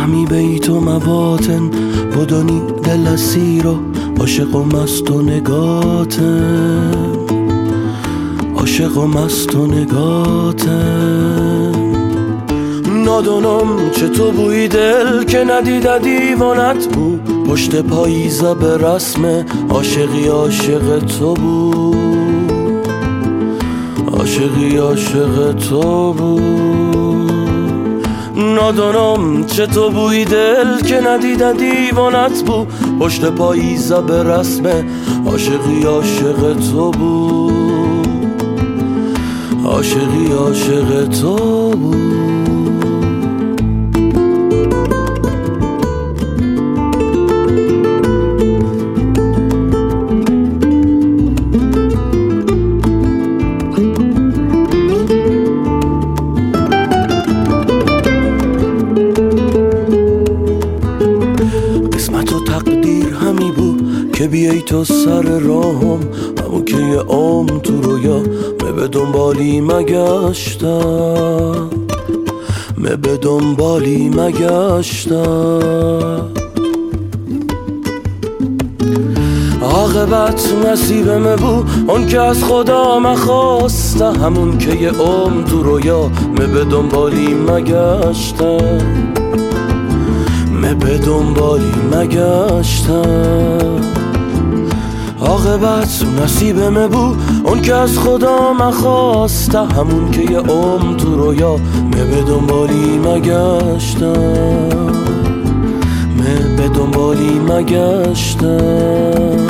همی بیت و مواطن بدونی دل اسیر و عاشق و مست و نگاتم، عاشق و مست و نگاتم. نادانم چه تو بوی دل که ندیده دیوانت بود، پشت پاییزه به رسم عاشقی عاشق تو بود، عاشقی عاشق تو بود. نادانم چه تو بوی دل که ندیده دیوانت بود، پشت پاییزه به رسم عاشقی عاشق تو بود، عاشقی عاشق تو بود. که بیایی تو سر راهم، همون که یه عام تو رویا به دنبالی مگشتم، به دنبالی مگشتم. عاقبت نصیبم بود اون که از خدا مخواسته، همون که یه عام تو رویا به دنبالی مگشتم، به دنبالی مگشتم. عاقبت نصیبم بود اون که از خدا مخواسته، همون که یه عمر تو رویا به دنبالی مگشتم، به دنبالی مگشتم.